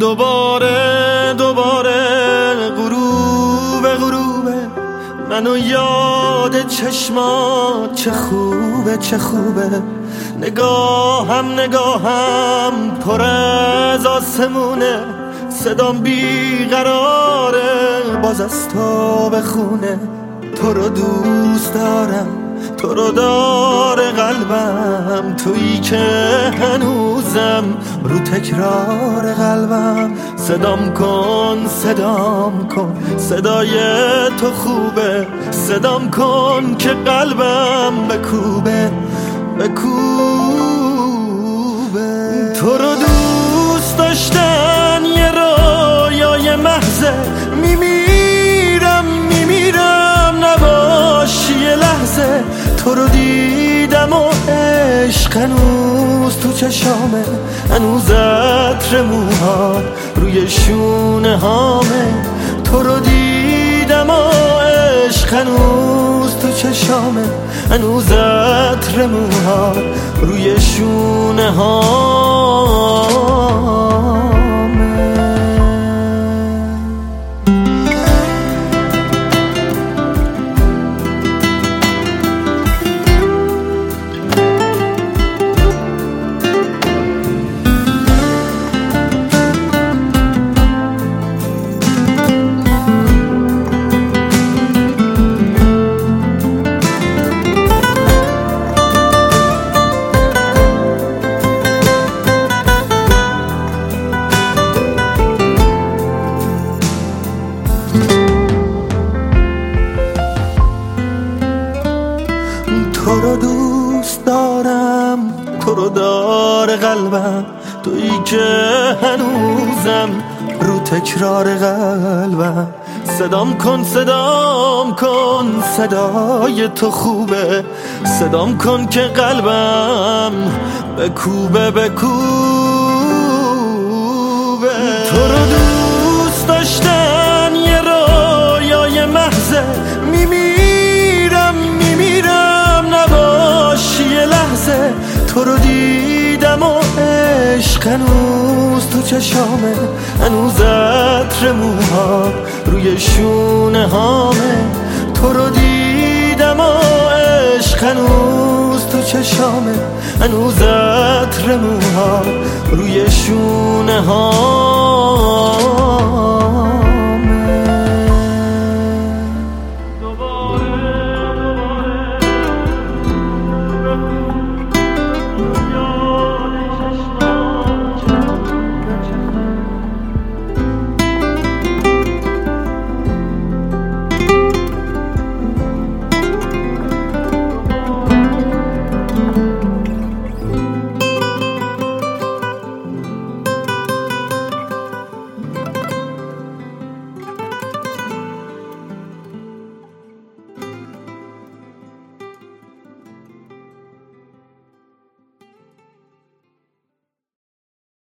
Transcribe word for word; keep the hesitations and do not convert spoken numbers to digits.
دوباره دوباره غروب غروبه، منو یاد چشمات چه خوبه چه خوبه. نگاهم نگاهم پر از آسمونه، صدام بیقراره باز از تو بخونه. تو رو دوست دارم، تو رو داره قلبم، تویی که هنوزم رو تکرار قلبم. صدام کن صدام کن، صدای تو خوبه، صدام کن که قلبم بکوبه بکوبه. تو رو دوست داشتن یه رویای محضه، میمیرم میمیرم نباشی یه لحظه. تو رو دیدم و عشق هنوز تو چشامه، هنوز عطر موهات روی شونه هامه. تو رو دیدم و عشق هنوز تو چشامه، هنوز عطر موهات روی شونه هامه. تو رو دوست دارم، تو رو داره قلبم، تویی که هنوزم رو تکرار قلبم. صدام کن صدام کن، صدای تو خوبه، صدام کن که قلبم بکوبه بکوبه. تو رو دوست داشتن یه رویای محضه، میمیرم میمیرم نباشی یه لحظه. تو رو دیدم و عشق هنوز تو چشامه، هنوز عطر موهات روی شونه هامه. تو رو دیدم و عشق هنوز تو چشامه، هنوز عطر موهات روی شونه هامه.